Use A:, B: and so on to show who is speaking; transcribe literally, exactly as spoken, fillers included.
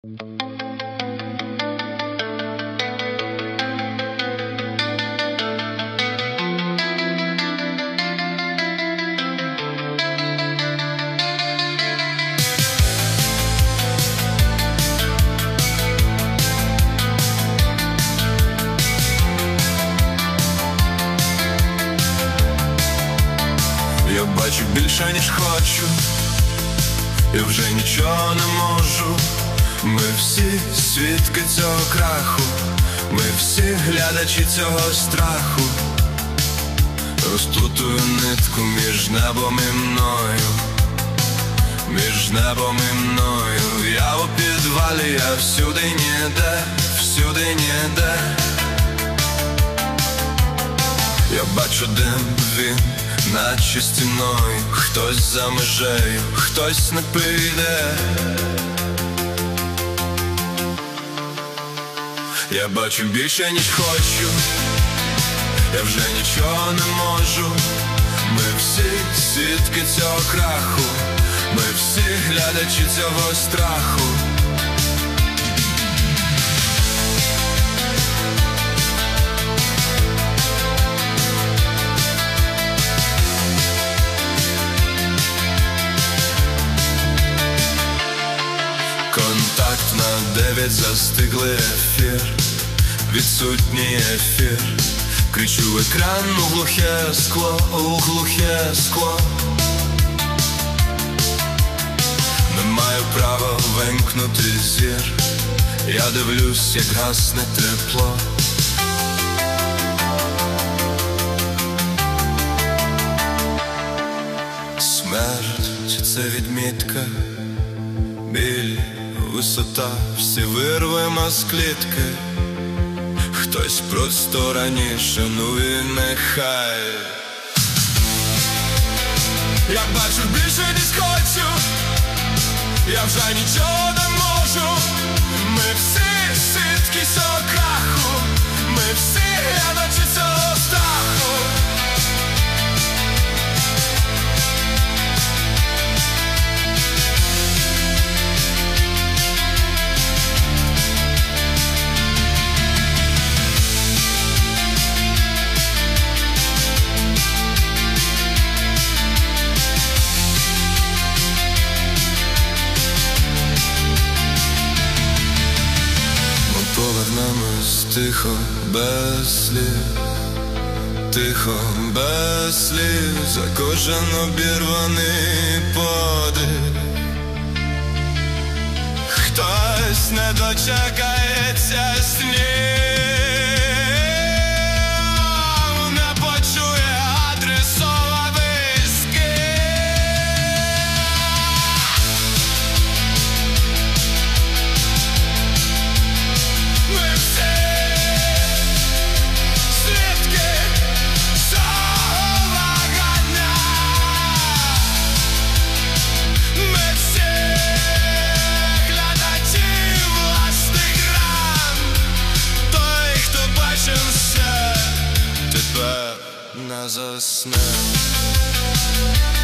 A: Я бачу більше, ніж хочу, я вже нічого не можу. Ми всі свідки цього краху, ми всі глядачі цього страху. Розплутую нитку між небом і мною, між небом і мною. Я у підвалі, я всюди ніде, всюди ніде. Я бачу дим, він наче стіною. Хтось за межею, хтось не прийде. Я бачу більше, ніж хочу, я вже нічого не можу. Ми всі свідки цього краху, ми всі глядачі цього страху. Контакт на дев'ять, застиглий ефір, відсутній ефір. Кричу в екран у глухе скло, у глухе скло. Не маю права вимкнути зір, я дивлюсь, як гасне тепло. Смерть – це відмітка, біль, висота, всі вирвемо з клітки. Хтось просто раніше, ну і нехай. Я бачу більше, ніж хочу, я вже нічого не можу. Ми всі свідки цього краху, ми всі глядачі цього страху. Повернемось тихо, без слів, тихо, без слів, за кожен обірваний подих. Хтось не дочекається снів, не почує адресований скид. Не засне.